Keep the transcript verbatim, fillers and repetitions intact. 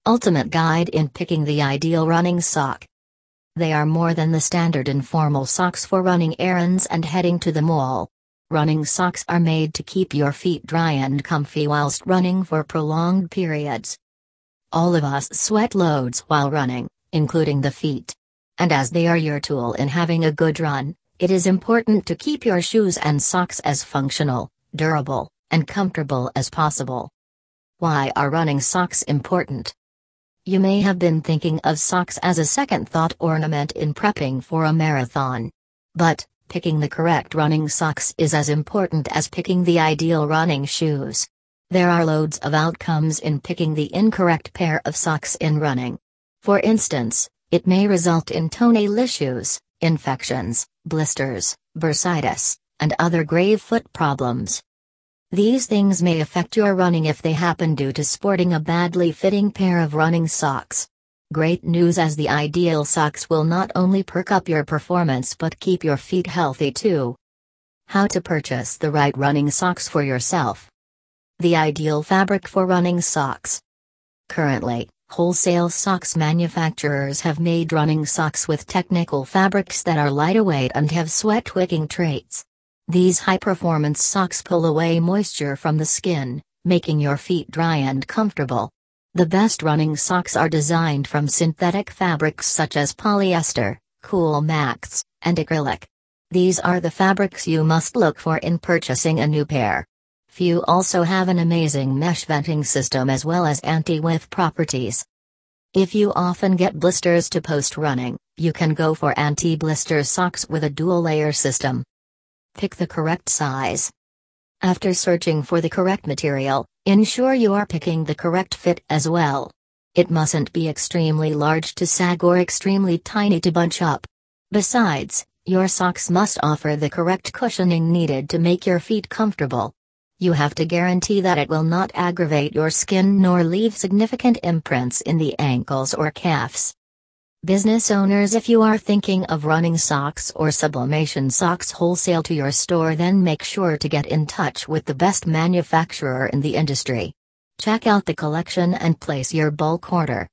ultimate guide in picking the ideal running sock. They are more than the standard informal socks for running errands and heading to the mall. Running socks are made to keep your feet dry and comfy whilst running for prolonged periods. All of us sweat loads while running, including the feet. And as they are your tool in having a good run, it is important to keep your shoes and socks as functional, durable, and comfortable as possible. Why are running socks important? You may have been thinking of socks as a second thought ornament in prepping for a marathon. But, picking the correct running socks is as important as picking the ideal running shoes. There are loads of outcomes in picking the incorrect pair of socks in running. For instance, it may result in toenail issues, infections, blisters, bursitis, and other grave foot problems. These things may affect your running if they happen due to sporting a badly fitting pair of running socks. Great news, as the ideal socks will not only perk up your performance but keep your feet healthy too. How to purchase the right running socks for yourself. The ideal fabric for running socks. Currently, wholesale socks manufacturers have made running socks with technical fabrics that are lightweight and have sweat-wicking traits. These high-performance socks pull away moisture from the skin, making your feet dry and comfortable. The best running socks are designed from synthetic fabrics such as polyester, Cool Max, and acrylic. These are the fabrics you must look for in purchasing a new pair. Few also have an amazing mesh venting system as well as anti-whiff properties. If you often get blisters to post-running, you can go for anti-blister socks with a dual-layer system. Pick the correct size. After searching for the correct material, ensure you are picking the correct fit as well. It mustn't be extremely large to sag or extremely tiny to bunch up. Besides, your socks must offer the correct cushioning needed to make your feet comfortable. You have to guarantee that it will not aggravate your skin nor leave significant imprints in the ankles or calves. Business owners, if you are thinking of running socks or sublimation socks wholesale to your store, then make sure to get in touch with the best manufacturer in the industry. Check out the collection and place your bulk order.